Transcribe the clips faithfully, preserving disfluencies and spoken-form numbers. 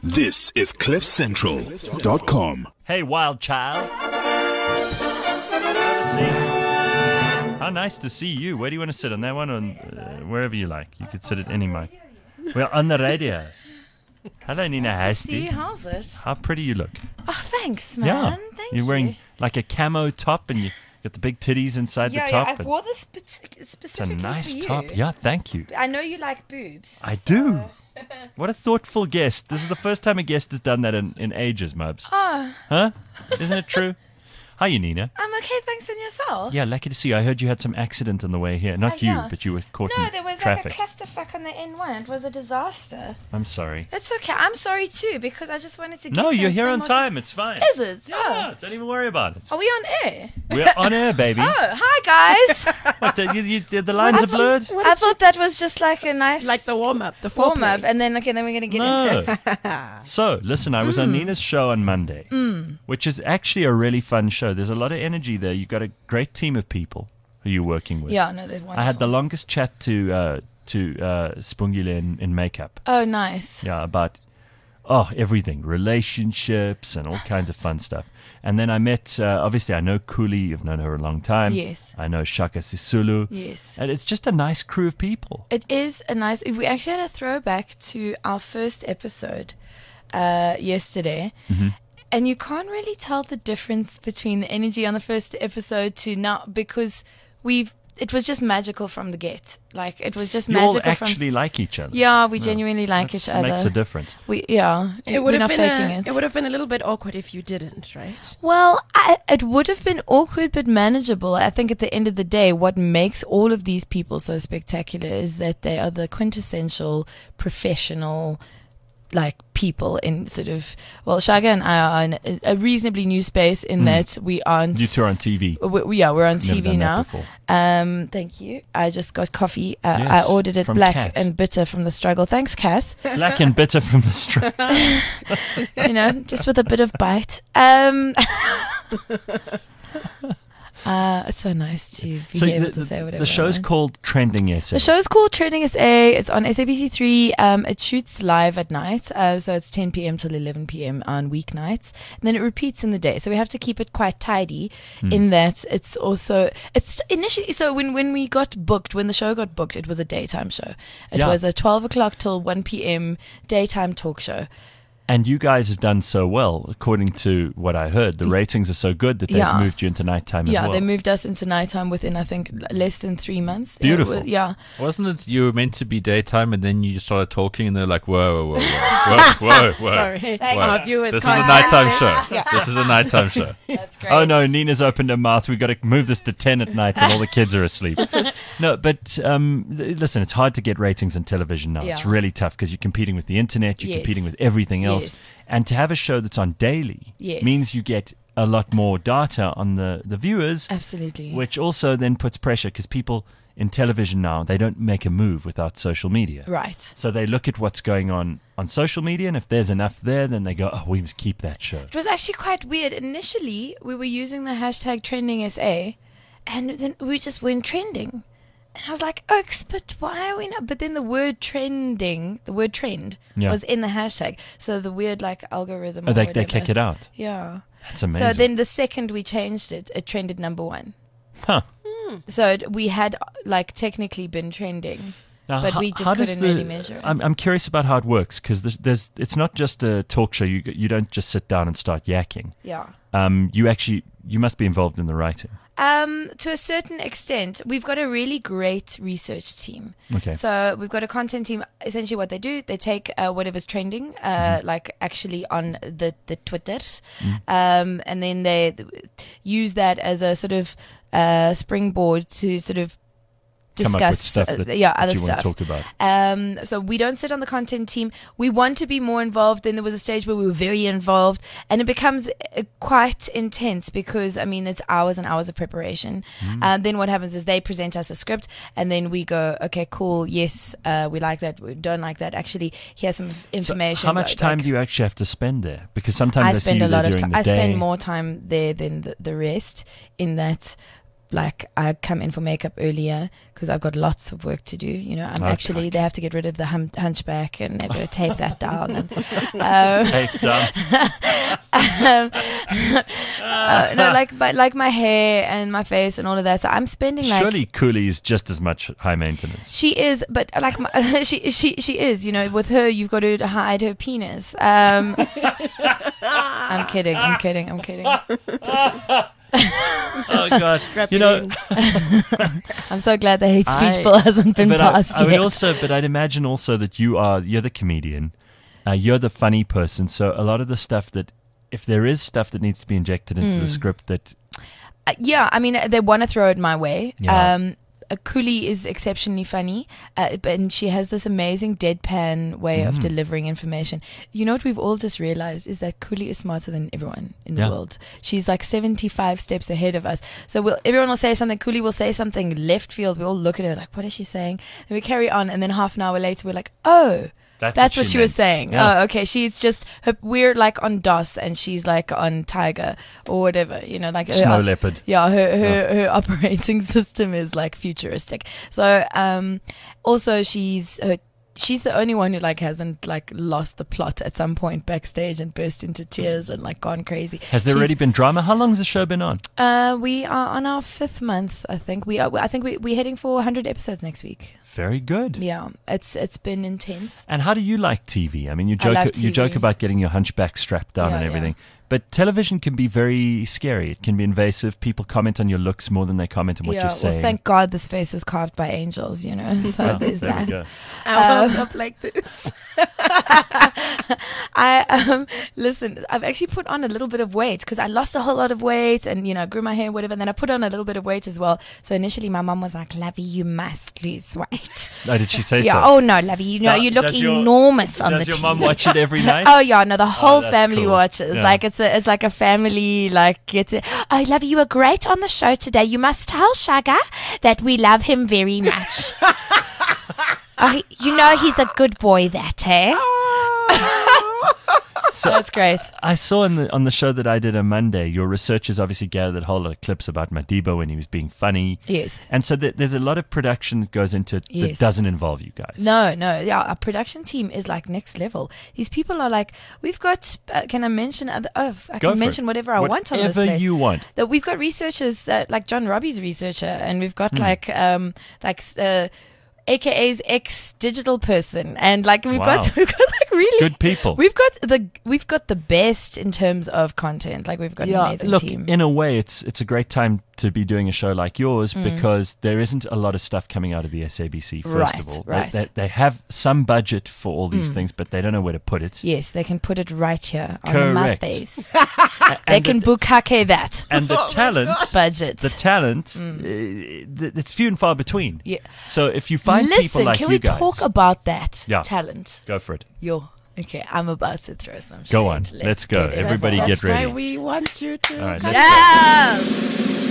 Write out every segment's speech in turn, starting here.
This is cliff central dot com. Hey, wild child. Have a seat. How nice to see you. Where do you want to sit? On that one or uh, wherever you like? You could sit at any mic. We're on the radio. Hello, Nina Nice to see Hasty. you. How's it? How pretty you look. Oh, thanks, man. Yeah. Thank You're wearing you. like a camo top and you got the big titties inside Yeah, the yeah, top. I and wore this spe- it's a specifically nice for you. top. Yeah, thank you. I know you like boobs. I do. What a thoughtful guest. This is the first time a guest has done that in, in ages, Mubs. Oh, Huh? Isn't it true? How are you, Nina? I'm okay, thanks, and yourself? Yeah, lucky to see you. I heard you had some accident on the way here. Not Oh, you, yeah. but you were caught No, in there was traffic. like a clusterfuck on the N one. It was a disaster. I'm sorry. It's okay. I'm sorry too because I just wanted to get No, you you're and here spend on more time. It's fine. Is it? Yeah, don't even worry about it. Oh. Are we on air? We're on air, baby. Oh, hi guys. What, the, you, you, the lines are blurred? I thought that was just like a nice Like the warm up, the warm up, foreplay. and then okay, then we're gonna get No. into it. So, listen, I was Mm. on Nina's show on Monday, which is actually a really fun show. There's a lot of energy there. You've got a great team of people who you're working with. Yeah, no, they're wonderful. I had the longest chat to uh, to uh, Spungile in, in makeup. Oh, nice. Yeah, about oh everything, relationships and all kinds of fun stuff. And then I met, uh, obviously, I know Kuli. I've known her a long time. Yes. I know Shaka Sisulu. Yes. And it's just a nice crew of people. It is a nice. We actually had a throwback to our first episode uh, yesterday, Mm-hmm. and you can't really tell the difference between the energy on the first episode to now because we've. It was just magical from the get. Like it was just You all magical actually from. like each other. Yeah, we genuinely like That's- each other. makes a difference. We yeah. It we're would have not been faking a, it. it would have been a little bit awkward if you didn't, right? Well, I, it would have been awkward but manageable. I think at the end of the day, what makes all of these people so spectacular is that they are the quintessential professional, like people in sort of. Well, Shaga and I are in a, a reasonably new space in that we aren't. You two are on T V. we, we- yeah, we're on Never T V done that now. before. Um, thank you. I just got coffee. Uh, Yes, I ordered it from black Kat. and bitter from the struggle. Thanks, Kath. Black and bitter from the street. You know, just with a bit of bite. Um, uh, it's so nice to be So able the, to say whatever. the show's I want. called Trending S A. The show's called Trending S A. It's on S A B C three. Um, it shoots live at night, uh, so it's ten p.m. till eleven p.m. on weeknights, and then it repeats in the day. So we have to keep it quite tidy. Hmm. In that, it's also it's initially so when when we got booked, when the show got booked, it was a daytime show. It Yeah. was a twelve o'clock till one p.m. daytime talk show. And you guys have done so well, according to what I heard. The ratings are so good that they've Yeah. moved you into nighttime as Yeah, well. they moved us into nighttime within I think l- less than three months. It Beautiful. was- yeah. Wasn't it you were meant to be daytime and then you started talking and they're like, whoa, whoa, whoa, whoa, whoa, whoa. Sorry. Whoa. Our viewers This is a can't nighttime handle show. it. This is a nighttime show. That's great. Oh no, Nina's opened her mouth. We've got to move this to ten at night when all the kids are asleep. No, but um, th- listen, it's hard to get ratings on television now. It's Yeah. really tough because you're competing with the internet, you're Yes. competing with everything else. Yes. And to have a show that's on daily Yes. means you get a lot more data on the, the viewers, Absolutely. which also then puts pressure because people in television now, they don't make a move without social media. Right. So they look at what's going on on social media, and if there's enough there, then they go, oh, we must keep that show. It was actually quite weird. Initially, we were using the hashtag trending S A, and then we just went trending. And I was like, Oaks, but why are we not? But then the word trending, the word trend, Yeah. was in the hashtag. So the weird, like, algorithm. Oh, or they, they whatever. kick it out. Yeah. That's amazing. So then the second we changed it, it trended number one. huh. So it, we had, like, technically been trending. Now, But ho- we just how does couldn't the- really measure it. I'm, I'm curious about how it works because there's, there's it's not just a talk show. You you don't just sit down and start yakking. Yeah. Um, you actually you must be involved in the writing. Um, to a certain extent, we've got a really great research team. Okay. So we've got a content team. Essentially, what they do, they take uh, whatever's trending, uh, Mm-hmm. like actually on the the Twitters, Mm. um, and then they th- use that as a sort of uh, springboard to sort of Come up with discuss stuff uh, that, yeah that other you want stuff. to talk about. Um, so we don't sit on the content team. We want to be more involved. Then there was a stage where we were very involved, and it becomes uh, quite intense because I mean it's hours and hours of preparation. Mm. And then what happens is they present us a script, and then we go, okay, cool, yes, uh, we like that, we don't like that. Actually, here's some f- information. How much but, time like, do you actually have to spend there? Because sometimes I, I see spend you a lot there of during time. the I day. spend more time there than the, the rest. In that, like I come in for makeup earlier because I've got lots of work to do. You know, I'm Okay. actually they have to get rid of the hum- hunchback and they've got to tape that down. And, um, Take down. um, uh, no, like but like my hair and my face and all of that. So I'm spending like Surely Cooley is just as much high maintenance. she is, but like my, she she she is. You know, with her you've got to hide her penis. Um, I'm kidding. I'm kidding. I'm kidding. Oh God! You know, I'm so glad the hate speech I- bill hasn't been but I, passed I would yet. also, but I'd imagine also that you are you're the comedian, uh, you're the funny person. So a lot of the stuff that, if there is stuff that needs to be injected into Hmm. the script, that Uh, yeah, I mean, they want to throw it my way. Yeah. Um, uh, Cooley is exceptionally funny, uh, but- and she has this amazing deadpan way of Mm. delivering information. You know what we've all just realized is that Cooley is smarter than everyone in the Yeah. world. She's like seventy-five steps ahead of us. So we'll, everyone will say something, Cooley will say something left field. We all look at her like, what is she saying? And we carry on, and then half an hour later, we're like, oh. that's, That's what she was meant. saying. Yeah. Oh, okay. She's just her, we're like on DOS and she's like on Tiger or whatever. You know, like her- Snow leopard. yeah, her her, her operating system is like futuristic. So um, also she's her, she's the only one who like hasn't like lost the plot at some point backstage and burst into tears and like gone crazy. Has there She's- already been drama? How long has the show been on? Uh, we are on our fifth month. I think we are. I think we we're heading for one hundred episodes next week. Very good. Yeah, it's it's been intense. And how do you like T V? I mean, you I joke love you T V. joke about getting your hunchback strapped down Yeah, and yeah. everything, but television can be very scary. It can be invasive. People comment on your looks more than they comment on what yeah, you're saying. well, thank God this face was carved by angels. You know, so Well, there's there that. we go. I Uh, woke up like this. I um listen. I've actually put on a little bit of weight because I lost a whole lot of weight and you know grew my hair, whatever. And then I put on a little bit of weight as well. So initially, my mum was like, "Lovey, you must lose weight." Oh, did she say yeah. so? Oh no, Lovey, you know Now, you look does your- enormous on Does the your T V. mum watch it every night? Oh yeah, no, the whole that's family cool. watches. Yeah. Like it's a, it's like a family. Like gets it. Oh, Lovey, you were great on the show today. You must tell Shagga that we love him very much. Oh, he- you know he's a good boy. That eh? So- That's great. I saw in the, on the show that I did on Monday, your researchers obviously gathered a whole lot of clips about Madiba when he was being funny. Yes. And so th- there's a lot of production that goes into it that Yes. doesn't involve you guys. No, no. Yeah, our production team is like next level. These people are like, we've got. Uh, can I mention other? Oh, I Go can for mention it. whatever I want on this Whatever place. you want. That we've got researchers that like John Robbie's a researcher, and we've got Hmm. like um like uh, A K A's ex digital person, and like we've Wow. got we've got like really Good people. We've got the we've got the best in terms of content. Like we've got an amazing look, team. in a way, it's it's a great time to be doing a show like yours Mm. because there isn't a lot of stuff coming out of the S A B C, first Right, of all. They- right. They, they have some budget for all these Mm. things, but they don't know where to put it. Yes, they can put it right here on my Correct. face. A- They and can the, bukake that and the talent, budget. the talent, uh, th- it's few and far between. Mm. Yeah. So if you find Listen, people like can you we guys, talk about that Yeah. talent? go for it. Yo, okay, I'm about to throw some. Go shade. on, let's go. get it. Everybody That's- get That's ready. why we want you to. All right, come let's Yeah.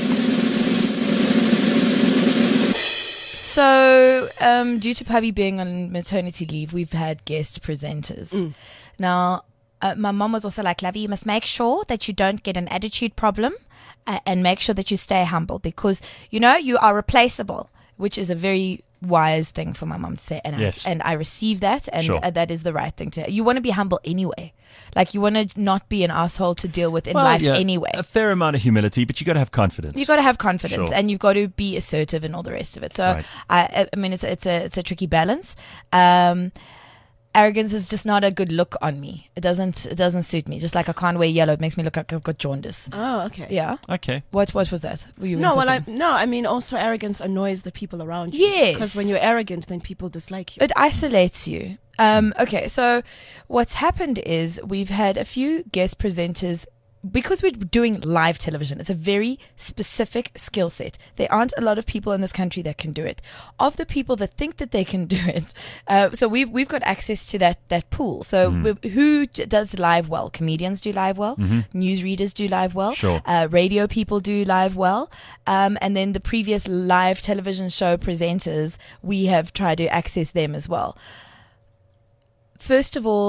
So, um, due to Pubby being on maternity leave, we've had guest presenters. Now, uh, my mom was also like, Lovey, you must make sure that you don't get an attitude problem uh, and make sure that you stay humble because, you know, you are replaceable, which is a very wise thing for my mom to say. And, Yes. I, and I receive that, and Sure. uh, that is the right thing to You want to be humble anyway. Like, you want to not be an asshole to deal with in Well, life yeah, anyway. A fair amount of humility, but you got to have confidence. You got to have confidence, Sure. and you've got to be assertive and all the rest of it. So, Right. I, I mean, it's a, it's a it's a tricky balance. Um, arrogance is just not a good look on me. It doesn't it doesn't suit me. Just like I can't wear yellow, it makes me look like I've got jaundice. Oh, okay. Yeah. Okay. What what was that? Were you No, gonna well, say I no, I mean also arrogance annoys the people around you. Yes. Because when you're arrogant, then people dislike you. It isolates you. Um, okay, so what's happened is we've had a few guest presenters because we're doing live television. It's a very specific skill set. There aren't a lot of people in this country that can do it. Of the people that think that they can do it, uh, so we've we've got access to that that pool. So we, who d- does live well? Comedians do live well. Newsreaders do live well. Sure. Uh, radio people do live well. Um, and then the previous live television show presenters, we have tried to access them as well. First of all,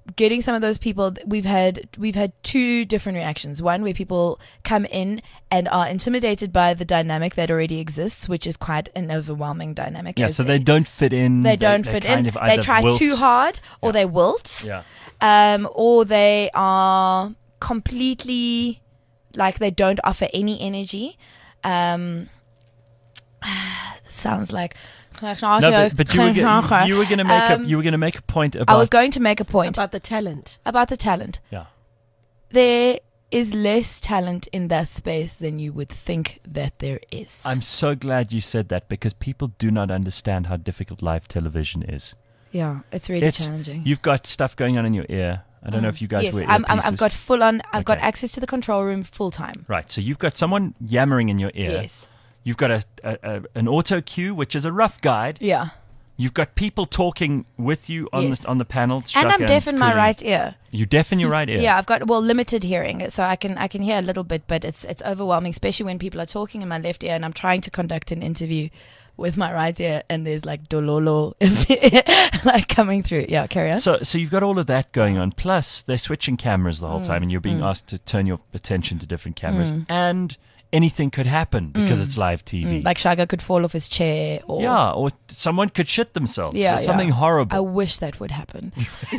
getting some of those people, we've had we've had two different reactions. One where people come in and are intimidated by the dynamic that already exists, which is quite an overwhelming dynamic. Yeah, as so they don't fit in. They don't fit in. kind of They either try wilt- too hard, or Yeah. they wilt, Yeah. um, or they are completely like they don't offer any energy. Um, sounds like No, but, but you were go- you were going to make Um, a you were going to make a point about. I was going to make a point About the talent. about the talent. Yeah. There is less talent in that space than you would think that there is. I'm so glad you said that because people do not understand how difficult live television is. yeah, it's really It's challenging. you've got stuff going on in your ear. I don't know if you guys yes, wear I'm, I'm, earpieces. I've got full on. I've got Okay. access to the control room full time. Right, so you've got someone yammering in your ear. Yes. You've got a, a, a an auto cue, which is a rough guide. Yeah. You've got people talking with you on Yes. the on the panel. And I'm Shaka deaf in my Skuli. right ear. You're deaf in your right ear. Yeah, I've got well limited hearing, so I can I can hear a little bit, but it's it's overwhelming, especially when people are talking in my left ear, and I'm trying to conduct an interview with my right ear, and there's like dololo like coming through. Yeah, carry on. So, so you've got all of that going on. Plus, they're switching cameras the whole Mm. time, and you're being asked to turn your attention to different cameras. And anything could happen because it's live T V. Mm, like Shaga could fall off his chair, or yeah, or someone could shit themselves. Yeah, or something yeah. horrible. I wish that would happen.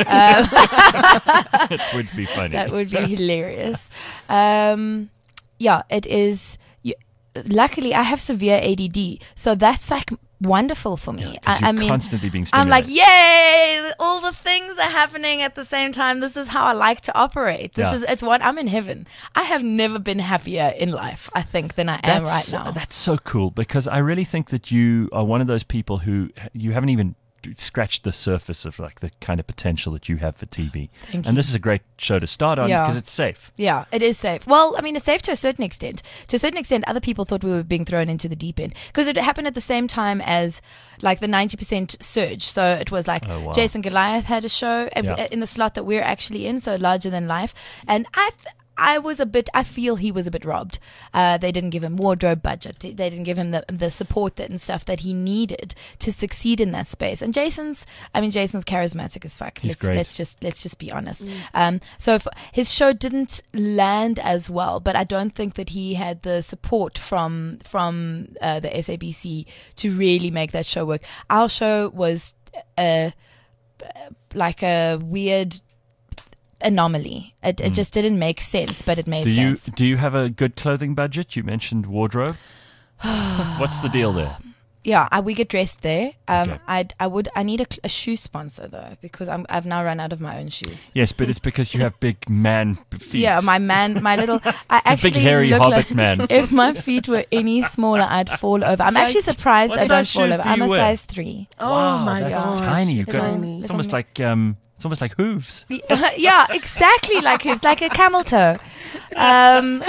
It would be funny. That would be hilarious. Um, yeah, it is. You, luckily, I have severe A D D, so that's like wonderful for me. Because I, you're I mean, constantly being I'm like, stimulated. yay! All the things are happening at the same time. This is how I like to operate. This Yeah. is it's what I'm in heaven. I have never been happier in life, I think, than I am right That's, now. that's so cool because I really think that you are one of those people who you haven't even scratched the surface of like the kind of potential that you have for T V. Thank and you. this is a great show to start on Yeah. because it's safe. Yeah, it is safe. Well, I mean, it's safe to a certain extent. To a certain extent, other people thought we were being thrown into the deep end because it happened at the same time as like the ninety percent surge. So it was like Oh, wow. Jason Goliath had a show uh, Yeah. in the slot that we're actually in, so larger than life. And I th- I was a bit, I feel he was a bit robbed. Uh, they didn't give him wardrobe budget. They didn't give him the, the support that, and stuff that he needed to succeed in that space. And Jason's, I mean, Jason's charismatic as fuck. He's let's, great. Let's just, let's just be honest. Um, so if his show didn't land as well, but I don't think that he had the support from, from, uh, the S A B C to really make that show work. Our show was, uh, like a weird anomaly. It, it just didn't make sense, but it made Do you sense. do you have a good clothing budget? You mentioned wardrobe. What's the deal there? Yeah, I, we get dressed there. Um, Okay. I I would I need a, cl- a shoe sponsor though because I'm I've now run out of my own shoes. Yes, but it's because you have big man feet. Yeah, my man, my little. I actually big hairy look hobbit like, man. If my feet were any smaller, I'd fall over. I'm actually surprised What I don't size fall shoes over. do I'm you a wear? size three. Oh Wow, my that's gosh. tiny. You've got Tiny. it's almost like um, it's almost like hooves. Yeah, exactly like hooves, like a camel toe, um,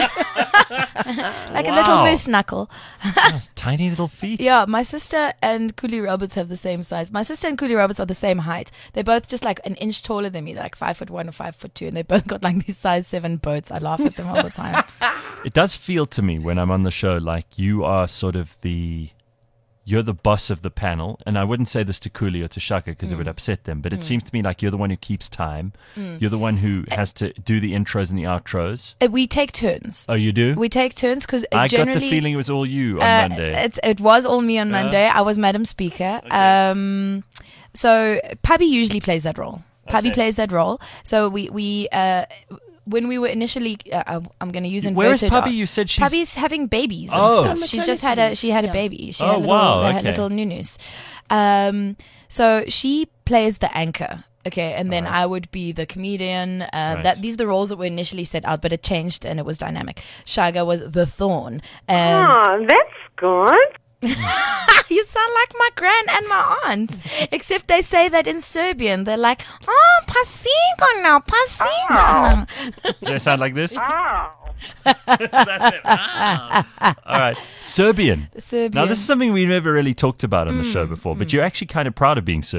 like a little Wow. moose knuckle. Oh, tiny little feet. Yeah, my sister and Cooley Roberts have the same size. My sister and Cooley Roberts are the same height. They're both just like an inch taller than me, like five foot one or five foot two, and they both got like these size seven boats. I laugh at them all the time. It does feel to me when I'm on the show like you are sort of the you're the boss of the panel, and I wouldn't say this to Cooley or to Shaka because it would upset them, but it seems to me like you're the one who keeps time. You're the one who has to do the intros and the outros. Uh, We take turns. Oh, you do? We take turns because I generally. got the feeling it was all you on Uh, Monday. It, it was all me on Monday. I was Madam Speaker. Um, so Pubby usually plays that role. Pubby Okay. plays that role. So we we uh, when we were initially, uh, I- I'm going to use inverted. Where is Pubby? uh, You said she's Pubby's having babies. And Oh. stuff. She's just had a she had a Yeah. baby. She Oh, had little, wow, they had okay. little nunus. Um, so she plays the anchor. Okay, and then Alright. I would be the comedian. Uh, Right. That these are the roles that were initially set out, but it changed and it was dynamic. Shaga was the thorn. And Oh, that's good. you sound like my gran and my aunt, except they say that in Serbian. They're like, oh, pasigo now, pasigo now. they sound like this. Oh. That's it. Ah. All right, Serbian. Serbian. Now this is something we never really talked about on the show before, but you're actually kind of proud of being Serbian.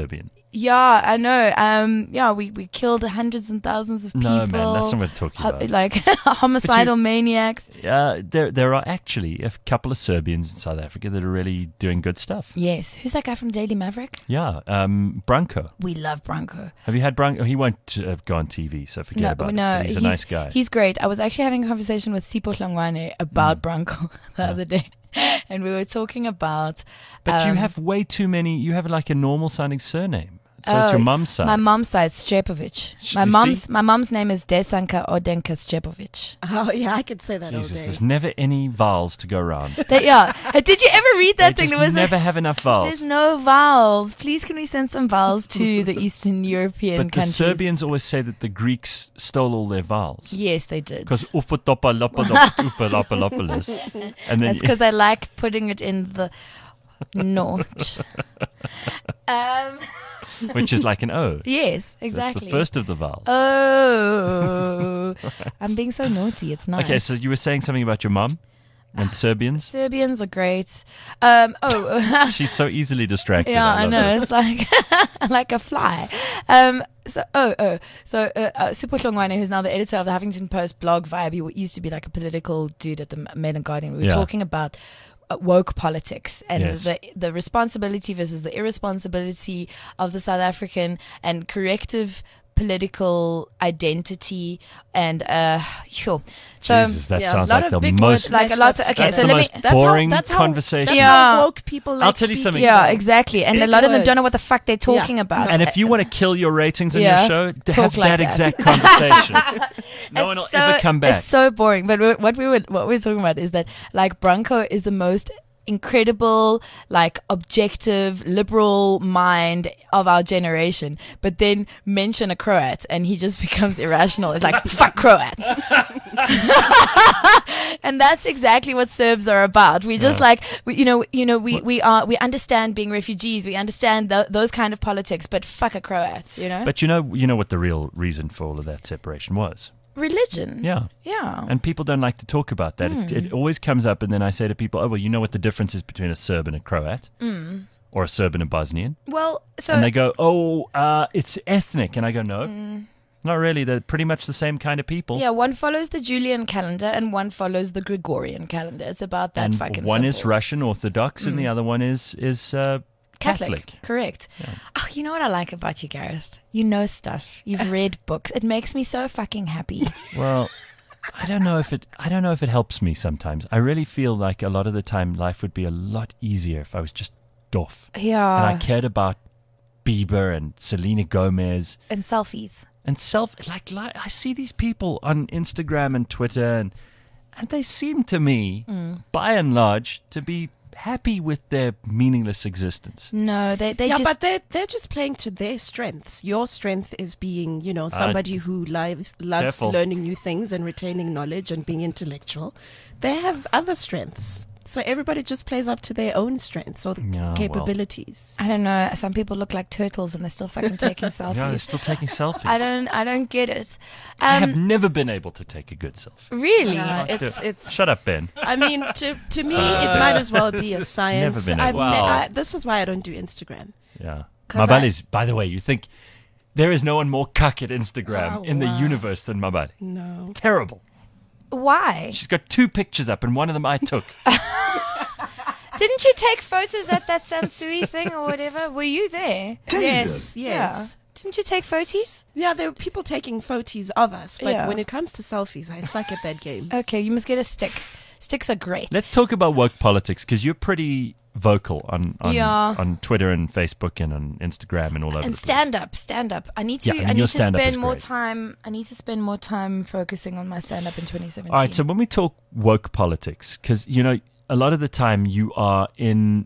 Yeah, I know. Um, yeah, we, we killed hundreds and thousands of people. No, man, that's not what we're talking Ho- about. Like homicidal maniacs. Uh, there, there are actually a couple of Serbians in South Africa that are really doing good stuff. Yes. Who's that guy from Daily Maverick? Yeah, um, Branko. We love Branko. Have you had Branko? He won't uh, go on T V, so forget No, about no, it. But he's a nice guy. He's great. I was actually having a conversation with Sipho Hlongwane about Mm. Branko the Yeah. other day. And we were talking about... But you um, have way too many. You have like a normal sounding surname. So Oh, it's your mum's side. My mom's side, Stepovic. Sh- My you mom's see? my mom's name is Desanka Odenka Stepovic. Oh, yeah, I could say that all Jesus, day. there's never any vowels to go around. That, yeah. Uh, Did you ever read that they thing? just There was never a, have enough vowels. there's no vowels. Please, can we send some vowels to the Eastern European But the countries? Serbians always say that the Greeks stole all their vowels. Yes, they did. Because upatopalopalopalopalopolis. And then That's because they like putting it in the note. um, which is like an O. yes, That's exactly. the first of the vowels. Oh, I'm being so naughty. It's nice. Okay, so you were saying something about your mum and Serbians? Serbians are great. Um, oh, She's so easily distracted. yeah, I I love know. this. It's like like a fly. Um, so oh oh, so uh, uh, Sipho Hlongwane, who's now the editor of the Huffington Post blog Vibe, he w- used to be like a political dude at the Mail and Guardian. We were Yeah. talking about uh, woke politics and Yes. the the responsibility versus the irresponsibility of the South African and corrective political identity and uh sure. So Jesus, that yeah, sounds lot like of the big most. words like a lot of, mashed okay, That's so the let me most That's how- boring that's how- conversation. That's Yeah. how woke people like I'll tell you speaking. something. yeah, exactly. And a Big lot of them don't know words. what the fuck they're talking Yeah. about. And if you want to kill your ratings on Yeah. your show, to Talk have like that, that. exact conversation. no It's one will so- ever come back. It's so boring. But we- what we were what we're talking about is that like Branko is the most incredible, like objective, liberal mind of our generation. But then mention a Croat and he just becomes irrational. It's like fuck Croats. And that's exactly what Serbs are about. We just Yeah. like, we, you know, you know, we, we are, we understand being refugees. We understand th- those kind of politics, but fuck a Croat, you know? But you know, you know what the real reason for all of that separation was. Religion. Yeah. Yeah. And people don't like to talk about that. It, it always comes up, and then I say to people, oh, well, you know what the difference is between a Serb and a Croat? Mm. Or a Serb and a Bosnian? well, so. and they go, oh, uh, it's ethnic. And I go, no, Mm. not really. They're pretty much the same kind of people. Yeah, one follows the Julian calendar and one follows the Gregorian calendar. It's about that and fucking one is simple. Russian Orthodox, and the other one is is uh, Catholic. Correct. Oh, you know what I like about you, Gareth? You know stuff. You've read books. It makes me so fucking happy. Well, I don't know if it. I don't know if it helps me sometimes. I really feel like a lot of the time life would be a lot easier if I was just doff and I Yeah. cared about Bieber and Selena Gomez And selfies. and self. Like, like I see these people on Instagram and Twitter, and and they seem to me, Mm. by and large, to be happy with their meaningless existence. No, they they yeah, just but they're they're just playing to their strengths. Your strength is being, you know, somebody who lives loves Careful. learning new things and retaining knowledge and being intellectual. They have other strengths. So everybody just plays up to their own strengths or the Yeah, well. capabilities. I don't know. Some people look like turtles and they're still fucking taking selfies. Yeah, they're still taking selfies. I don't. I don't get it. I have Um, never been able to take a good selfie. really. Yeah, Fuck it's it. it's. Shut up, Ben. I mean, to to me, Uh, it might as well be a science. Never been I've able- ne- Wow. I, this is why I don't do Instagram. Yeah. 'Cause Mabali's, by the way, you think there is no one more cuck at Instagram Oh, in the wow. universe than Mabali. No. Terrible. Why? She's got two pictures up, and one of them I took. Didn't you take photos at that Sansui thing or whatever? Were you there? Yes, yes. Yeah. Didn't you take photos? Yeah, there were people taking photos of us, but Yeah. when it comes to selfies, I suck at that game. Okay, you must get a stick. Sticks are great. Let's talk about woke politics, because you're pretty vocal on on, Yeah. on Twitter and Facebook and on Instagram and all over and the stand up, stand up. I need to. Yeah, I mean, I your need to stand-up is spend more great. time. I need to spend more time focusing on my stand up in twenty seventeen. All right, so when we talk woke politics, because, you know, a lot of the time you are in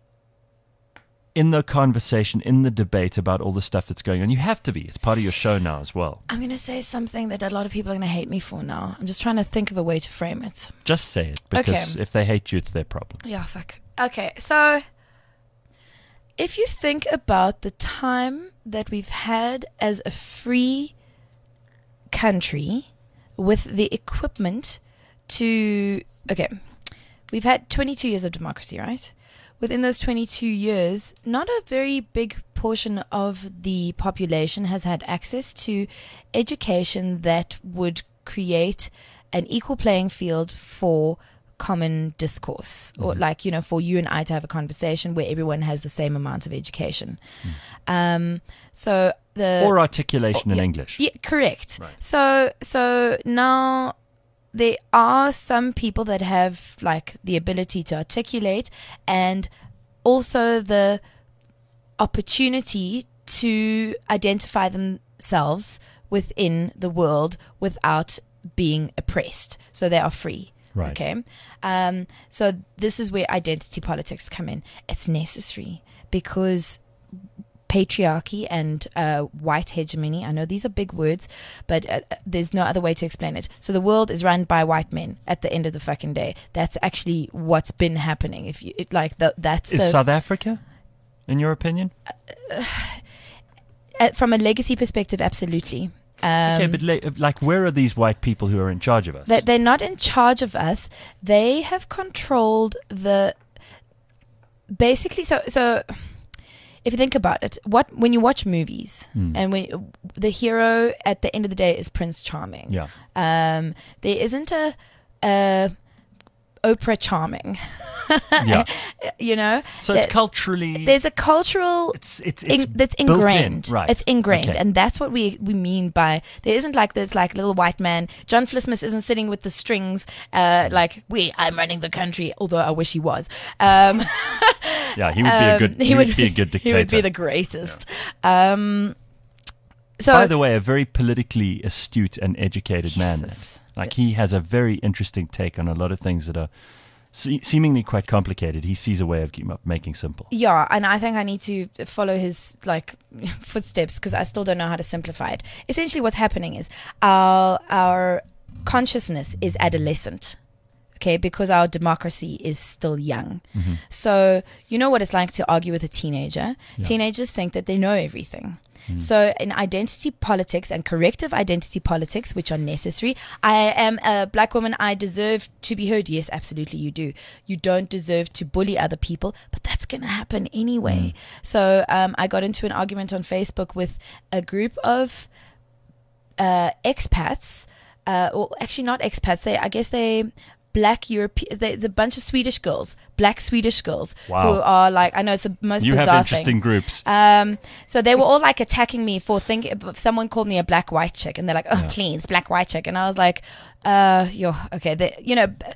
in the conversation, in the debate about all the stuff that's going on. You have to be. It's part of your show now as well. I'm going to say something that a lot of people are going to hate me for now. I'm just trying to think of a way to frame it. Just say it, because Okay. if they hate you, it's their problem. Yeah, fuck. Okay, so if you think about the time that we've had as a free country with the equipment to. Okay, we've had twenty-two years of democracy, right? Within those twenty-two years, not a very big portion of the population has had access to education that would create an equal playing field for common discourse, or like, you know, for you and I to have a conversation where everyone has the same amount of education. Mm. Um, so the or articulation or, in yeah, English. Yeah, correct. Right. So so now there are some people that have like the ability to articulate and also the opportunity to identify themselves within the world without being oppressed. So they are free. Right. Okay. Um, so this is where identity politics come in. It's necessary because patriarchy and uh, white hegemony, I know these are big words, but uh, there's no other way to explain it. So the world is run by white men at the end of the fucking day. That's actually what's been happening. If you it, like the, that's Is the, South Africa, in your opinion? uh, from a legacy perspective, absolutely. Um, okay, but la- like, where are these white people who are in charge of us? That they're not in charge of us. They have controlled the basically. So, so if you think about it, what when you watch movies Hmm. and when the hero at the end of the day is Prince Charming, Yeah. um, there isn't a, a Oprah Charming, Yeah. you know. So There- it's culturally. There's a cultural It's it's, it's in, that's built in, ingrained. right? It's ingrained, Okay. and that's what we we mean by there isn't like this like little white man. John Flismus isn't sitting with the strings, uh, like we I'm running the country. Although I wish he was. Um, Yeah, he would be a good. um, He, would be a good He dictator. would be the greatest. Um, so By the way, a very politically astute and educated man. Jesus. Like, he has a very interesting take on a lot of things that are se- seemingly quite complicated. He sees a way of keep- making simple. yeah, and I think I need to follow his like footsteps because I still don't know how to simplify it. Essentially, what's happening is our our consciousness is adolescent. Okay, because our democracy is still young. Mm-hmm. So you know what it's like to argue with a teenager. Teenagers think that they know everything. Mm. So in identity politics and corrective identity politics, which are necessary, I am a black woman. I deserve to be heard. Yes, absolutely you do. You don't deserve to bully other people, but that's going to happen anyway. So um, I got into an argument on Facebook with a group of uh, expats, uh, or actually not expats. They, I guess they black European, there's a bunch of Swedish girls, black Swedish girls Wow. who are like, I know it's the most You bizarre have interesting thing. groups. Um, so they were all like attacking me for thinking, someone called me a black white chick and they're like, oh, please, black white chick. And I was like, uh, yo, okay. They, you know, b-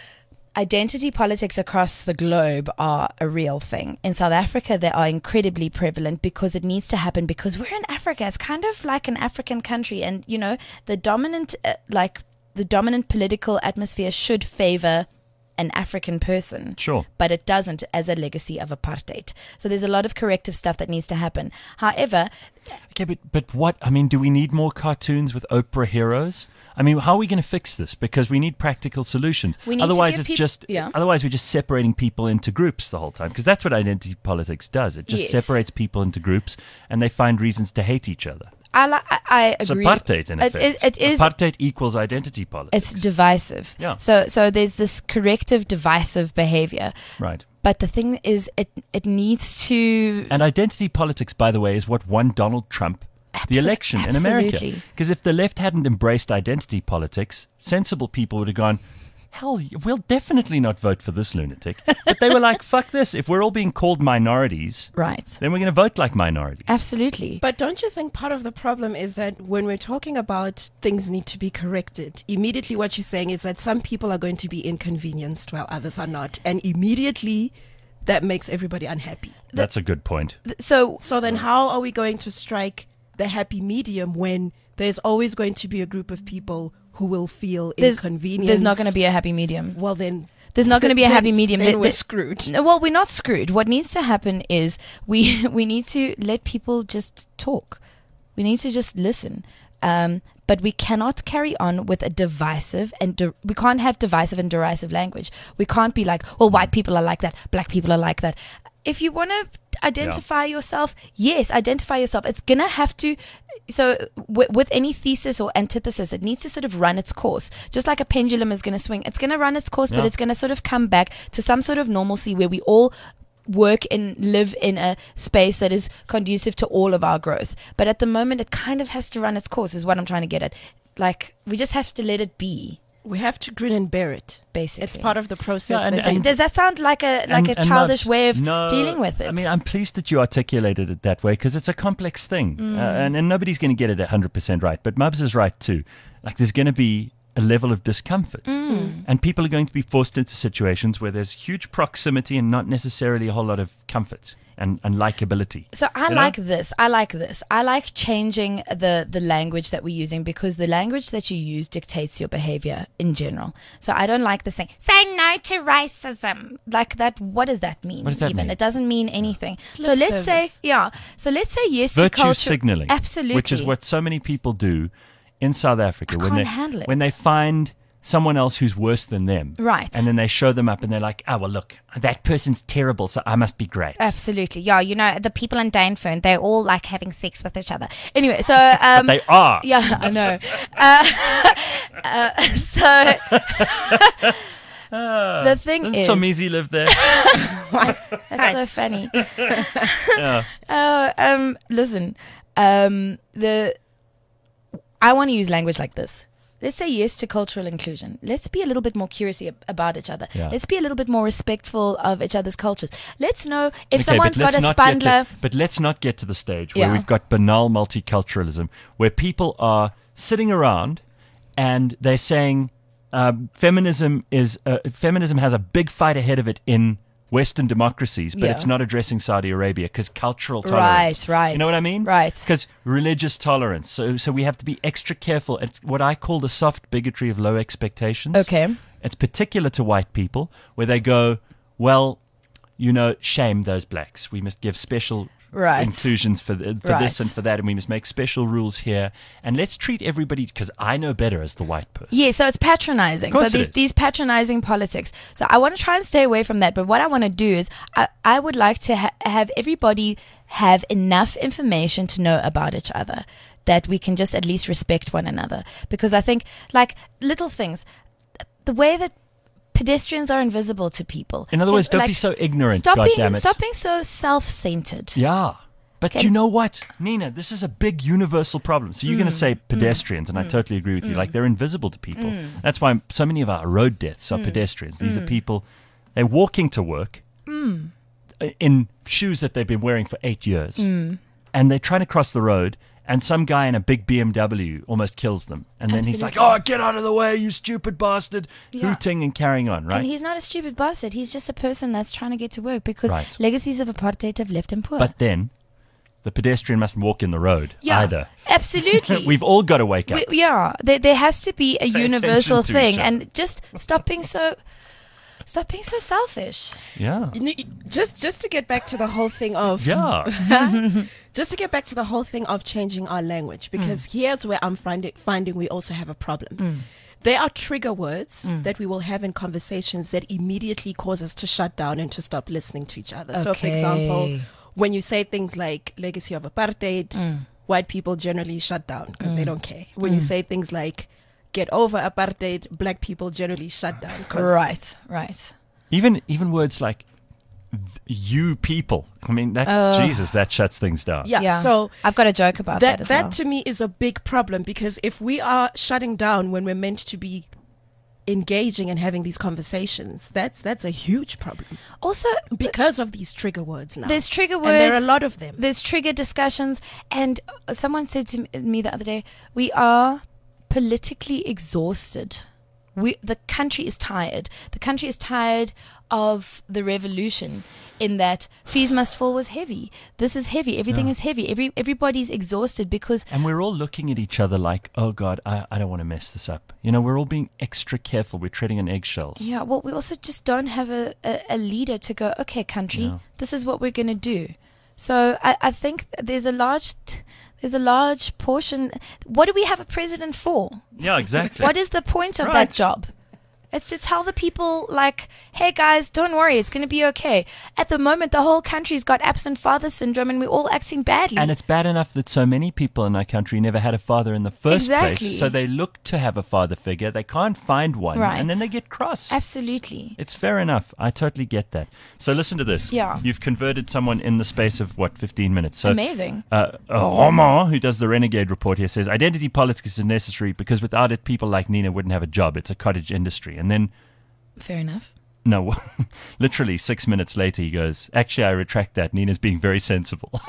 identity politics across the globe are a real thing. In South Africa, they are incredibly prevalent because it needs to happen because we're in Africa. It's kind of like an African country. And, you know, the dominant, uh, like the dominant political atmosphere should favor an African person. Sure. But it doesn't as a legacy of apartheid. So there's a lot of corrective stuff that needs to happen. However, Okay, but, but what? I mean, do we need more cartoons with Oprah heroes? I mean, how are we going to fix this? Because we need practical solutions. We need to otherwise, give it's peop- just yeah. otherwise we're just separating people into groups the whole time. Because that's what identity politics does. It just Yes. separates people into groups, and they find reasons to hate each other. I, li- I, I It's agree. apartheid, in It- effect. it- it is. Apartheid equals identity politics. It's divisive. Yeah. So so there's this corrective divisive behavior. Right. But the thing is it it needs to And identity politics, by the way, is what won Donald Trump the Absol- election in America. absolutely. Because if the left hadn't embraced identity politics, sensible people would have gone, hell, we'll definitely not vote for this lunatic. But they were like, fuck this. If we're all being called minorities, right. then we're going to vote like minorities. Absolutely. But don't you think part of the problem is that when we're talking about things need to be corrected, immediately what you're saying is that some people are going to be inconvenienced while others are not. And immediately that makes everybody unhappy. That's a good point. So So then how are we going to strike the happy medium when there's always going to be a group of people who will feel there's inconvenienced? there's not going to be a happy medium. Well, then There's not going to be a happy medium. Then There- we're there- screwed. No, Well, we're not screwed. What needs to happen is we we need to let people just talk. We need to just listen. Um, but we cannot carry on with a divisive and de- we can't have divisive and derisive language. We can't be like, well, white people are like that, black people are like that. If you want to identify yourself, yes, identify yourself. It's going to have to. So w- with any thesis or antithesis, it needs to sort of run its course. Just like a pendulum is going to swing, it's going to run its course, but Yeah. it's going to sort of come back to some sort of normalcy where we all work and live in a space that is conducive to all of our growth. But at the moment, it kind of has to run its course, is what I'm trying to get at. Like, we just have to let it be. We have to grin and bear it. Basically, it's part of the process. Yeah, and- that- and- Does that sound like a like And- a and childish Mubs, way of no, dealing with it? I mean, I'm pleased that you articulated it that way because it's a complex thing, Mm. uh, and, and nobody's going to get it one hundred percent right. But Mubs is right too. Like, there's going to be a level of discomfort, Mm. and people are going to be forced into situations where there's huge proximity and not necessarily a whole lot of comfort and, and likability. So I You know? like this. I like this. I like changing the, the language that we're using because the language that you use dictates your behavior in general. So I don't like the saying, say no to racism. Like that, what does that mean? What does that even? mean? It doesn't mean anything. So lip let's service. say, yeah. So let's say yes to Virtue culture. signaling, Absolutely. which is what so many people do in South Africa I when can't they handle it. when they find someone else who's worse than them, Right. And then they show them up, and they're like, "Oh well, look, that person's terrible, so I must be great." Absolutely. Yeah, you know, the people in Danfern, they're all like having sex with each other. Anyway, so. Um, They are. Yeah, I know. Uh, uh, so. the thing Didn't is. some easy live there? That's so funny. Yeah. Oh, um, listen, um, the I want to use language like this. Let's say yes to cultural inclusion. Let's be a little bit more curious ab- about each other. Yeah. Let's be a little bit more respectful of each other's cultures. Let's know if Okay, someone's but got let's a not get spandler. to- But let's not get to the stage where Yeah. we've got banal multiculturalism, where people are sitting around and they're saying um, feminism is uh, feminism has a big fight ahead of it in Western democracies, but Yeah. it's not addressing Saudi Arabia because cultural tolerance. Right, right. You know what I mean? Right. Because religious tolerance. So, so we have to be extra careful. It's what I call the soft bigotry of low expectations. Okay. It's particular to white people where they go, well, you know, shame those blacks. We must give special Right. inclusions for th- for this Right. and for that, and we must make special rules here. And let's treat everybody, because I know better as the white person. Yeah, so it's patronizing. Of course So it these is. these patronizing politics. So I want to try and stay away from that. But what I want to do is I, I would like to ha- have everybody have enough information to know about each other that we can just at least respect one another. Because I think like little things, the way that pedestrians are invisible to people. In other words, don't Like, be so ignorant, Stop being, goddammit. stop being so self-centered. Yeah. But Okay. you know what, Nina? This is a big universal problem. So you're going to say pedestrians, and I totally agree with you. Like, they're invisible to people. That's why so many of our road deaths are pedestrians. These are people, they're walking to work uh, in shoes that they've been wearing for eight years. And they're trying to cross the road, and some guy in a big B M W almost kills them. And then he's like, Absolutely. oh, get out of the way, you stupid bastard. Yeah. Hooting and carrying on, right? And he's not a stupid bastard. He's just a person that's trying to get to work because Right. legacies of apartheid have left him poor. But then the pedestrian mustn't walk in the road yeah, either. Absolutely. We've all got to wake up. We, yeah, there, there has to be a Pay universal attention to thing, each other. and just stop being so, stop being so selfish. Yeah. You know, just just to get back to the whole thing of Yeah. just to get back to the whole thing of changing our language, because here's where I'm finding finding we also have a problem. There are trigger words that we will have in conversations that immediately cause us to shut down and to stop listening to each other. So, for example, Okay. when you say things like legacy of apartheid, white people generally shut down because they don't care. When you say things like get over apartheid, black people generally shut down. 'cause Right, right. Even even words like th- you people. I mean, that Jesus, that shuts things down. Yeah, Yeah. so I've got a joke about that, that as that well. to me is a big problem, because if we are shutting down when we're meant to be engaging and having these conversations, that's that's a huge problem Also, because of these trigger words now. there's trigger words. and there are a lot of them. There's trigger discussions, and uh, someone said to m- me the other day, we are politically exhausted. We, the country is tired. The country is tired of the revolution, in that fees must fall was heavy. This is heavy. Everything Yeah. is heavy. Every everybody's exhausted because And we're all looking at each other like, oh God, I, I don't want to mess this up. You know, we're all being extra careful. We're treading on eggshells. yeah. Well, we also just don't have a, a, a leader to go, okay, country, Yeah. this is what we're going to do. So I, I think there's a large, there's a large portion. What do we have a president for? Yeah, exactly. What is the point of Right. that job? It's to tell the people, like, hey guys, don't worry, it's going to be okay. At the moment, the whole country's got absent father syndrome and we're all acting badly. And it's bad enough that so many people in our country never had a father in the first Exactly. place. So they look to have a father figure. They can't find one. Right. And then they get cross. Absolutely. It's fair enough. I totally get that. So listen to this. Yeah. You've converted someone in the space of, what, fifteen minutes? So, Amazing. Uh, uh, Roman, who does the Renegade Report here, says, identity politics is necessary because without it, people like Nina wouldn't have a job. It's a cottage industry. And then, Fair enough. no, literally six minutes later, he goes, actually, I retract that. Nina's being very sensible.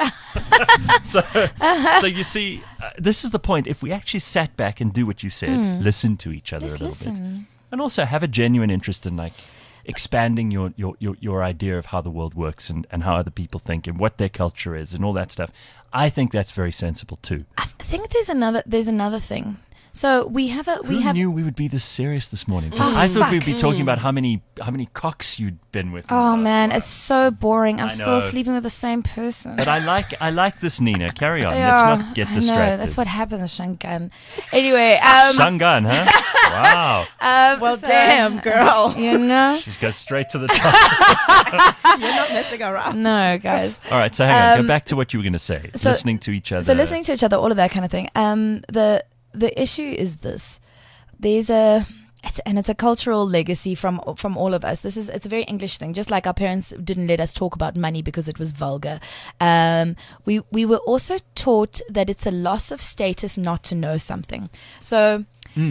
so, so you see, uh, this is the point. If we actually sat back and do what you said, listen to each other Just a little bit. listen. And also have a genuine interest in, like, expanding your, your, your, your idea of how the world works and, and how other people think and what their culture is and all that stuff. I think that's very sensible too. I th- think there's another there's another thing. So we have a we Who have knew we would be this serious this morning? 'Cause Oh, I thought fuck. we'd be talking about how many how many cocks you'd been with. in the Oh last man, while. it's so boring. I'm I still know. sleeping with the same person. But I like I like this, Nina. Carry on. Yeah, Let's not get I distracted. know, that's what happens, Shangan. Anyway, um, Shangan, huh? Wow. um, Well, so- damn, girl. You know? She goes straight to the top. You're not messing around. No, guys. All right, so hang on. Um, Go back to what you were going to say. so- listening to each other. So listening to each other, all of that kind of thing. Um, the the issue is this: there's a, it's, and it's a cultural legacy from from all of us. This is it's a very English thing. Just like our parents didn't let us talk about money because it was vulgar. Um, we we were also taught that it's a loss of status not to know something. So,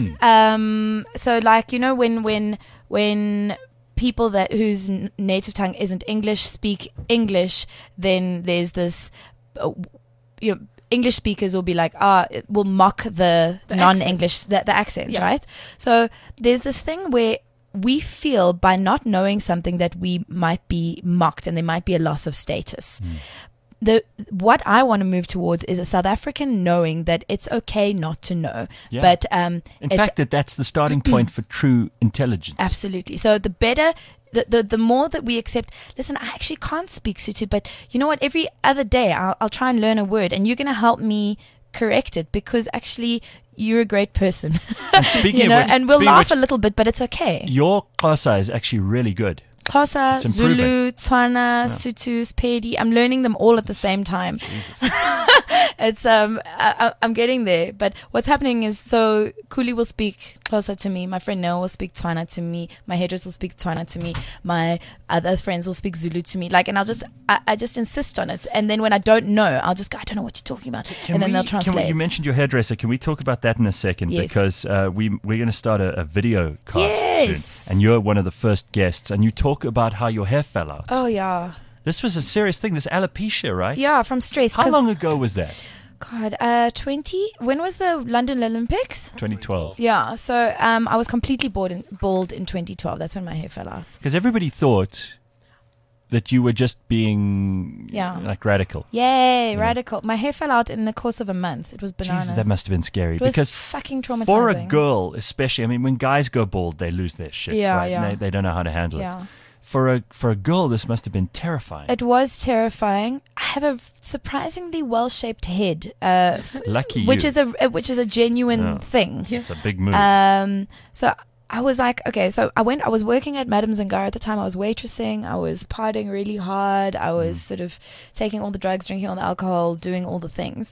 um, so like you know when when when people that whose n- native tongue isn't English speak English, then there's this. Uh, you know, English speakers will be like, ah, it will mock the, The non-English, the, the accent, Yeah. right? So there's this thing where we feel by not knowing something that we might be mocked and there might be a loss of status. The what I want to move towards is a South African knowing that it's okay not to know, Yeah. but um, In it's fact, that that's the starting point for true intelligence. absolutely. So the better, the, the the more that we accept, listen, I actually can't speak Sotho, but you know what? Every other day I'll, I'll try and learn a word and you're going to help me correct it because actually you're a great person. And speaking you of know, which- and we'll speaking of laugh which- a little bit, but it's okay. Your Xhosa is actually really good. Xhosa, It's improving. Zulu, Tswana, Sotho, Pedi. I'm learning them all at the same time. Jesus. It's um, I, I- I'm getting there. But what's happening is, so Kuli will speak Xhosa to me. My friend Nell will speak Tswana to me. My hairdresser will speak Tswana to me. My other friends will speak Zulu to me. Like, and I'll just, I, I just insist on it. And then when I don't know, I'll just go, I don't know what you're talking about. Can and then we- they'll can we- translate. you mentioned your hairdresser. Can we talk about that in a second? Yes. Because uh, we we're going to start a, a video cast Yes. soon, and you're one of the first guests, and you talk about how your hair fell out. Oh yeah, This was a serious thing. This alopecia, right? yeah, from stress. How 'cause- long ago was that? God, uh, twenty. When was the London Olympics? twenty twelve. Yeah, so um, I was completely bald in, bald in twenty twelve. That's when my hair fell out. Because everybody thought that you were just being Yeah. like radical. Yay, Yeah. radical. My hair fell out in the course of a month. It was bananas. Jesus, that must have been scary. it was because fucking traumatizing. for a girl, especially, I mean, when guys go bald, they lose their shit. Yeah, right? yeah. They, they don't know how to handle it. Yeah. For a for a girl, this must have been terrifying. It was terrifying. I have a surprisingly well-shaped head, uh, Lucky which you. is a which is a genuine Yeah. thing. It's a big move. Um, so I was like, okay, so I went, I was working at Madame Zingara at the time. I was waitressing. I was partying really hard. I was sort of taking all the drugs, drinking all the alcohol, doing all the things.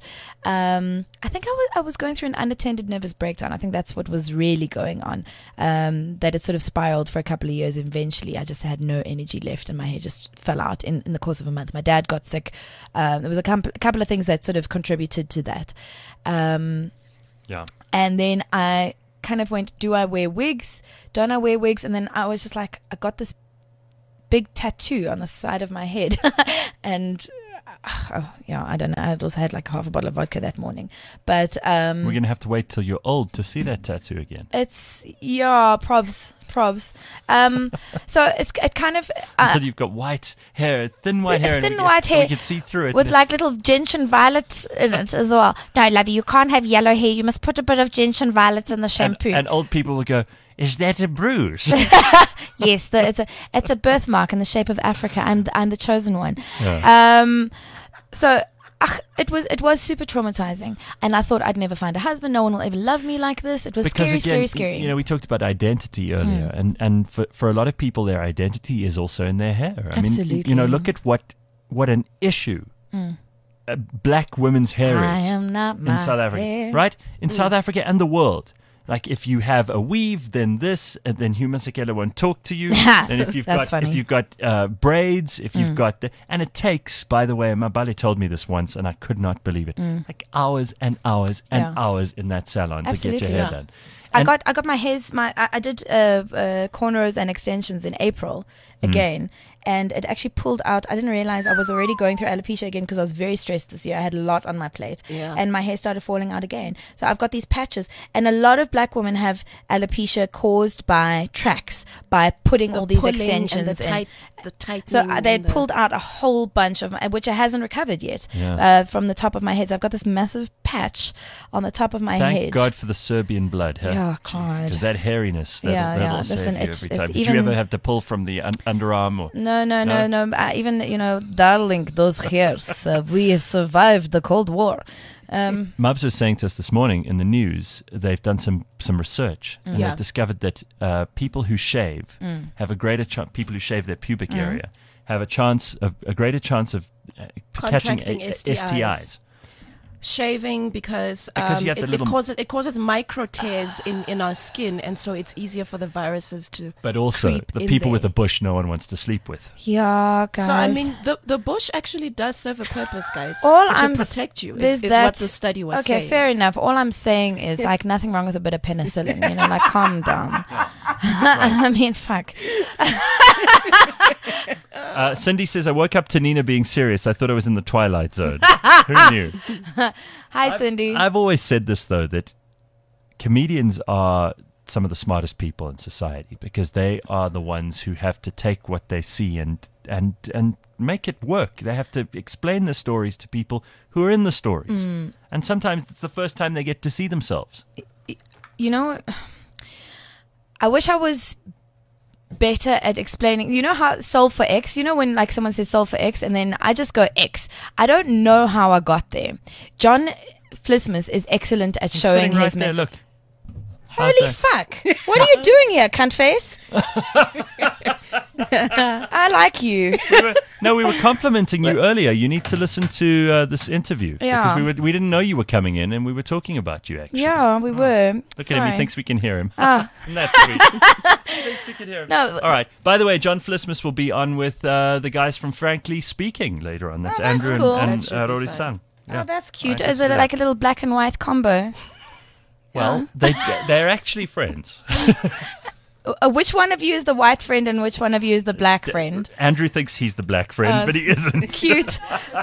Um, I think I was, I was going through an unattended nervous breakdown. I think that's what was really going on. Um, that it sort of spiraled for a couple of years. Eventually, I just had no energy left and my hair just fell out in, in the course of a month. My dad got sick. Um, there was a, com- a couple of things that sort of contributed to that. Um, yeah. and then I kind of went, do I wear wigs? Don't I wear wigs? And then I was just like, I got this big tattoo on the side of my head. and oh, yeah, I don't know. I also had like half a bottle of vodka that morning. But um, We're going to have to wait till you're old to see that tattoo again. it's, yeah, probs, probs. Um, so it's it kind of... Uh, Until you've got white hair, thin white hair. Thin and we, white can, hair We can see through it. with like little gentian violet in it as well. No, lovey, you can't have yellow hair. You must put a bit of gentian violet in the and, shampoo. and old people will go, is that a bruise? Yes, the, it's a it's a birthmark in the shape of Africa. I'm the, I'm the chosen one. Yeah. Um, so ach, it was it was super traumatizing, and I thought I'd never find a husband. No one will ever love me like this. It was Because scary, again, scary, y- scary. You know, we talked about identity earlier, and, and for, for a lot of people, their identity is also in their hair. I mean, Absolutely. you know, look at what what an issue uh, black women's hair I is am not in my South Africa, hair. right? In South Africa and the world. Like if you have a weave, then this, and then Hugh Masekela won't talk to you. And if you've That's got funny. if you've got uh, braids, if you've got the, and it takes. By the way, Mabali told me this once, and I could not believe it. Like hours and hours and Yeah. hours in that salon to get Absolutely, your hair yeah. done. I And- got I got my hairs my I, I did uh, uh, cornrows and extensions in April again, and it actually pulled out. I didn't realize I was already going through alopecia again because I was very stressed this year. I had a lot on my plate, Yeah. and my hair started falling out again. So I've got these patches, and a lot of black women have alopecia caused by tracks, by putting The all these pulling extensions and the in. tight, the tightening. So uh, they and the- pulled out a whole bunch of my, which I hasn't recovered yet, Yeah. uh, from the top of my head. So I've got this massive patch on the top of my Thank head. God for the Serbian blood, huh? Yeah, God. Because that hairiness, that'll, Yeah, that'll yeah. save Listen, you it's- every it's time. Did you even- ever have to pull from the un- underarm? Or No, no, No? no, no. Uh, even, you know, darling, those hairs. Uh, we have survived the Cold War. Um, Mubs was saying to us this morning in the news, they've done some, some research and Yeah. they've discovered that uh, people who shave Mm. have a greater chance, people who shave their pubic area have a chance, of, a greater chance of uh, catching Contracting a- S T Is. S T Is. shaving because, Because um, you have the it, little- it causes it causes micro tears in, in our skin, and so it's easier for the viruses to. But also, creep the in people with there. a bush no one wants to sleep with. yeah, guys. So I mean, the the bush actually does serve a purpose, guys. All to I'm s- protect you. there's Is, is that- what the study was okay, saying. fair enough. All I'm saying is like nothing wrong with a bit of penicillin. You know, like calm down. I mean, fuck. Uh, Cindy says, I woke up to Nina being serious. I thought I was in the Twilight Zone. Who knew? Hi, Cindy. I've always said this, though, that comedians are some of the smartest people in society because they are the ones who have to take what they see and and and make it work. They have to explain the stories to people who are in the stories. Mm. And sometimes it's the first time they get to see themselves. You know, I wish I was better at explaining. You know how solve for X? You know when like someone says solve for X and then I just go X. I don't know how I got there. John Flismus is excellent at He's showing sitting right his there, me- look. How's Holy that? fuck. What are you doing here, cunt face? I like you. We were- no, we were complimenting you earlier. You need to listen to uh, this interview. Yeah. Because we, were, we didn't know you were coming in and we were talking about you, actually. Yeah, we were. Look at him. He Sorry. thinks we can hear him. Ah. That's sweet. He thinks we can hear him. No. All right. By the way, John Flismus will be on with uh, the guys from Frankly Speaking later on. That's Oh, that's Andrew cool. and, That and should uh, be Rory fun. Sang. Yeah. Oh, that's cute. Right, Is let's it do like that. a little black and white combo? Well, they, they're actually friends. Uh, which one of you is the white friend and which one of you is the black friend? Andrew thinks he's the black friend, Uh, but he isn't. Cute.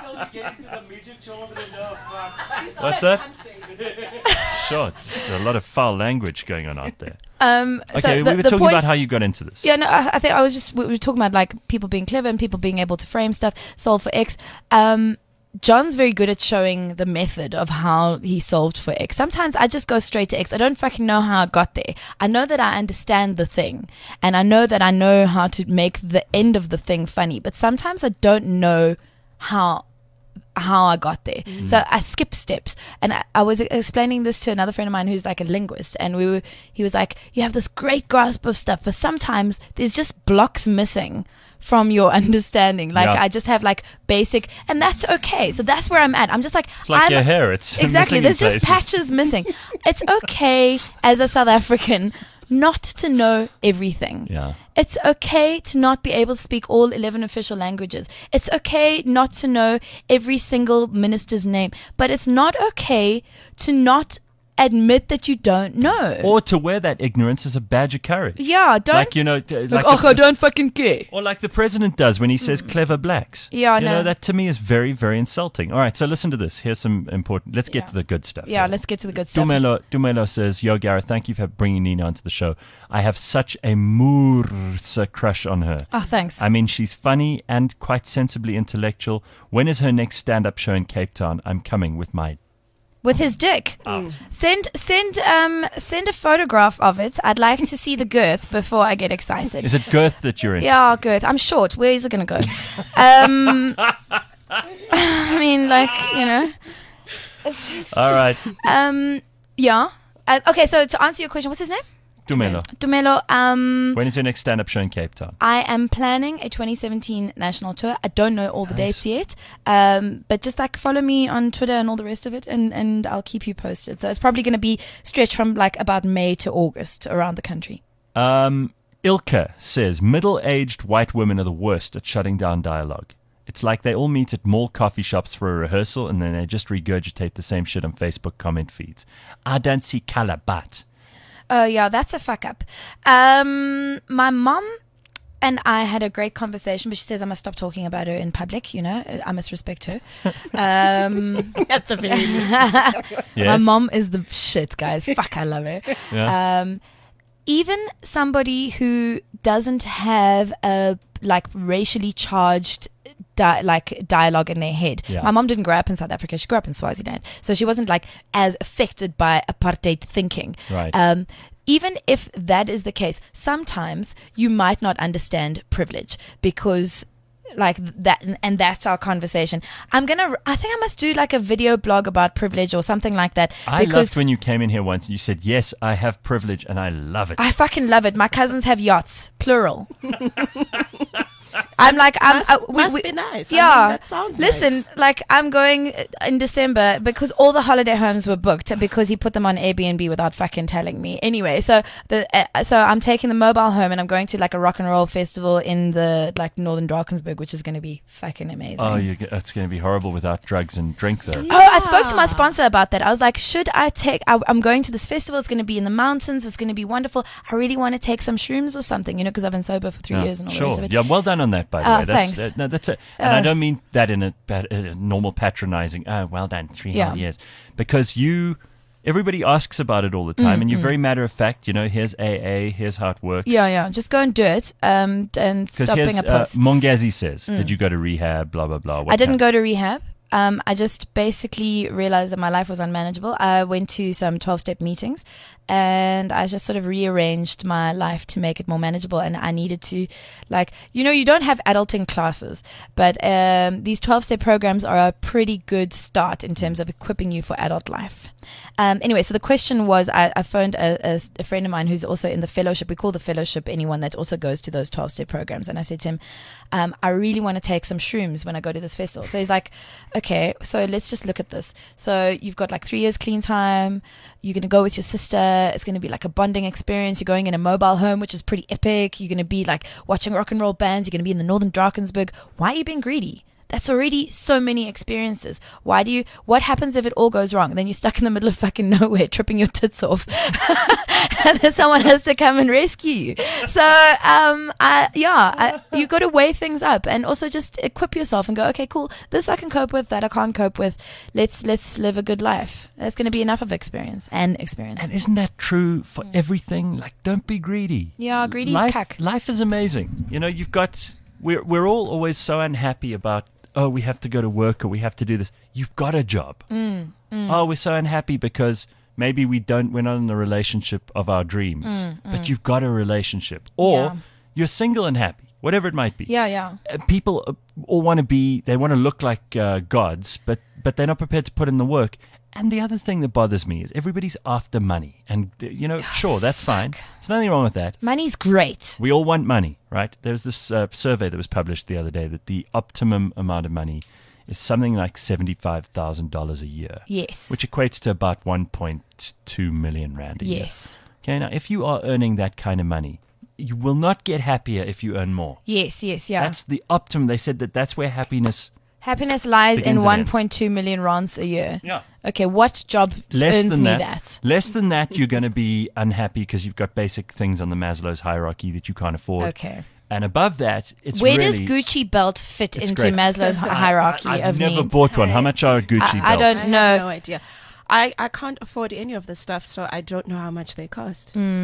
What's that? Sure. There's a lot of foul language going on out there. Um, Okay, so we the, were the talking point, about how you got into this. Yeah, no, I, I think I was just we were talking about like people being clever and people being able to frame stuff. Solve for X. Um, John's very good at showing the method of how he solved for X. Sometimes I just go straight to X. I don't fucking know how I got there. I know that I understand the thing, and I know that I know how to make the end of the thing funny. But sometimes I don't know how how I got there. So I skip steps. And I, I was explaining this to another friend of mine who's like a linguist, and we were he was like, you have this great grasp of stuff, but sometimes there's just blocks missing from your understanding. Like Yeah. I just have like basic, and that's okay. So that's where I'm at. I'm just like, It's like I'm, your hair. It's exactly. missing in There's just places. patches missing. It's okay as a South African not to know everything. Yeah. It's okay to not be able to speak all eleven official languages. It's okay not to know every single minister's name, but it's not okay to not admit that you don't know. Or to wear that ignorance as a badge of courage. yeah, don't Like, you know, t- like, like oh, the- I don't fucking care. Or like the president does when he says clever blacks. Yeah, you no. know, that to me is very, very insulting. All right, so listen to this. Here's some important. Let's get Yeah. to the good stuff. Yeah, here. let's get to the good stuff. Dumelo, Dumelo says, Yo, Gareth, thank you for bringing Nina onto the show. I have such a Moorse crush on her. Oh, thanks. I mean, she's funny and quite sensibly intellectual. When is her next stand-up show in Cape Town? I'm coming with my... With his dick. Send send um send a photograph of it. I'd like to see the girth before I get excited. Is it girth that you're in? Yeah, girth. I'm short. Where is it gonna go? um, I mean, like, you know. It's just, All right. Um, yeah. Uh, okay, so to answer your question, what's his name? Dumelo. Dumelo. Um, When is your next stand-up show in Cape Town? I am planning a twenty seventeen national tour. I don't know all the Nice. dates yet, um, but just like follow me on Twitter and all the rest of it, and, and I'll keep you posted. So it's probably going to be stretched from like about May to August around the country. Um, Ilka says, middle-aged white women are the worst at shutting down dialogue. It's like they all meet at mall coffee shops for a rehearsal and then they just regurgitate the same shit on Facebook comment feeds. I don't see color, but... Oh, yeah, that's a fuck up. Um, my mom and I had a great conversation, but she says I must stop talking about her in public, you know. I must respect her. Um, At the very least. Yes? My mom is the shit, guys. Fuck, I love her. Yeah. Um, even somebody who doesn't have a like racially charged Di- like dialogue in their head. Yeah. My mom didn't grow up in South Africa. She grew up in Swaziland. So she wasn't like as affected by apartheid thinking. Right. Um, even if that is the case, sometimes you might not understand privilege because like that, and that's our conversation. I'm going to, I think I must do like a video blog about privilege or something like that. I because loved when you came in here once and you said, yes, I have privilege and I love it. I fucking love it. My cousins have yachts, plural. I'm like, I'm, Must, uh, we- must we- be nice. I Yeah. mean, that sounds Listen, nice. like I'm going in December because all the holiday homes were booked because he put them on Airbnb without fucking telling me. Anyway, so the uh, so I'm taking the mobile home and I'm going to like a rock and roll festival in the like Northern Drakensberg, which is going to be fucking amazing. Oh, you, it's going to be horrible without drugs and drink, though. Oh, I spoke to my sponsor about that. I was like, should I take, I, I'm going to this festival. It's going to be in the mountains. It's going to be wonderful. I really want to take some shrooms or something, you know, because I've been sober for three Yeah, years and all the sure. rest of it. Yeah, well done on that, by the Oh, way. That's, thanks. uh, no, that's it. And I Uh, don't mean that in a, bad, a normal patronizing, oh, well done, three Yeah. whole years. Because you, everybody asks about it all the time, and you're very matter of fact, you know, here's A A, here's how it works. Mm, Yeah, yeah. Just go and do it um, and Because stop being here's, a uh, puss. Mongazi says, did you go to rehab, blah, blah, blah. What I didn't happened? go to rehab. Um, I just basically realized that my life was unmanageable. I went to some twelve-step meetings and I just sort of rearranged my life to make it more manageable. And I needed to, like, you know, you don't have adulting classes, but um, these twelve-step programs are a pretty good start in terms of equipping you for adult life. Um, anyway, so the question was, I, I phoned a, a, a friend of mine who's also in the fellowship. We call the fellowship anyone that also goes to those twelve-step programs. And I said to him, um, I really want to take some shrooms when I go to this festival. So he's like, okay, so let's just look at this. So you've got like three years clean time. You're going to go with your sister. It's going to be like a bonding experience. You're going in a mobile home, which is pretty epic. You're going to be like watching rock and roll bands. You're going to be in the Northern Drakensberg. Why are you being greedy? That's already so many experiences. Why do you, what happens if it all goes wrong? Then you're stuck in the middle of fucking nowhere, tripping your tits off. And then someone has to come and rescue you. So, um, I, yeah, I, you got to weigh things up and also just equip yourself and go, okay, cool. This I can cope with, that I can't cope with. Let's, let's live a good life. That's going to be enough of experience and experience. And isn't that true for everything? Like, don't be greedy. Yeah, greedy's life, cuck. Life is amazing. You know, you've got, we're, we're all always so unhappy about, oh, we have to go to work or we have to do this. You've got a job. Mm, Oh, we're so unhappy because maybe we don't, we're not in the relationship of our dreams, but you've got a relationship. Or Mm, Yeah. you're single and happy, whatever it might be. Yeah, yeah. Uh, People uh, all want to be, they want to look like uh, gods, but, but they're not prepared to put in the work. And the other thing that bothers me is everybody's after money. And, uh, you know, sure, that's fine. There's nothing wrong with that. Money's great. We all want money, right? There's this uh, survey that was published the other day that the optimum amount of money is something like seventy-five thousand dollars a year, Yes. which equates to about one point two million rand a year. Yes. Okay, now if you are earning that kind of money, you will not get happier if you earn more. Yes, yes, yeah. That's the optimum. They said that that's where happiness. Happiness lies Begins in and ends. one point two million rands a year. Yeah. Okay, what job Less earns than me that, that? less than that, you're going to be unhappy because you've got basic things on the Maslow's hierarchy that you can't afford. Okay. And above that, it's Where really, does Gucci belt fit It's into great. Maslow's hi- hierarchy I, I've of never needs? bought one. How much are Gucci I- I belts? don't I No. have no idea. I, I can't afford any of the stuff, so I don't know how much they cost.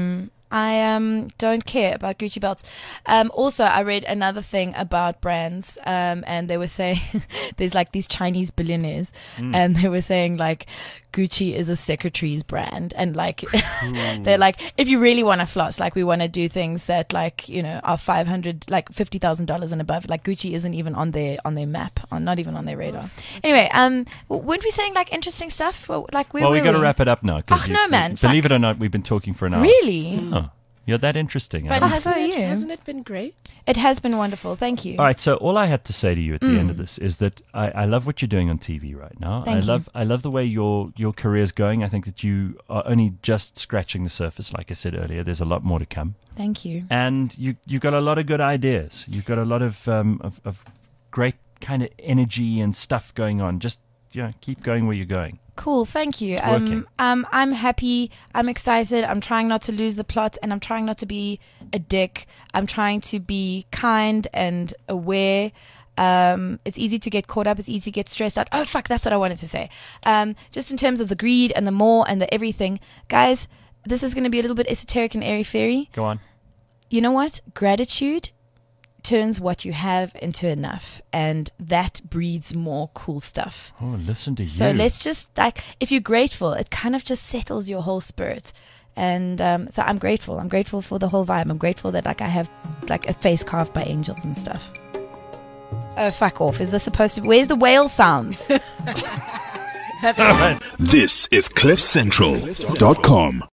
I um don't care about Gucci belts. Um, also, I read another thing about brands, um, and they were saying there's like these Chinese billionaires, Mm. and they were saying like Gucci is a secretary's brand, and like they're like, if you really want to floss, like we want to do things that like you know are five hundred, like fifty thousand dollars and above. Like Gucci isn't even on their on their map, on not even on their radar. Anyway, um, w- weren't we saying like interesting stuff? Well, Like where Well, we were got to we? wrap it up now. 'cause Ach, you- no, man, Believe fuck. it or not, we've been talking for an hour. Really? Oh, you're that interesting. But huh? Oh, so hasn't, are it, you. hasn't it been great? It has been wonderful. Thank you. All right, so all I had to say to you at the Mm. end of this is that I, I love what you're doing on T V right now. Thank I you. love I love the way your your career's going. I think that you are only just scratching the surface. Like I said earlier, there's a lot more to come, Thank you. and you you got a lot of good ideas. You've got a lot of um of, of great kind of energy and stuff going on. Just you know, keep going where you're going. Cool, thank you. It's Um, working. um, I'm happy. I'm excited. I'm trying not to lose the plot, and I'm trying not to be a dick. I'm trying to be kind and aware. Um, it's easy to get caught up. It's easy to get stressed out. Oh, fuck, that's what I wanted to say. Um, just in terms of the greed and the more and the everything. Guys, this is going to be a little bit esoteric and airy-fairy. Go on. You know what? Gratitude turns what you have into enough, and that breeds more cool stuff. Oh, listen to you. So let's just like, if you're grateful, it kind of just settles your whole spirit. And um, so I'm grateful. I'm grateful for the whole vibe. I'm grateful that like I have like a face carved by angels and stuff. Oh, fuck off. Is this supposed to? Where's the whale sounds? This is cliff central dot com.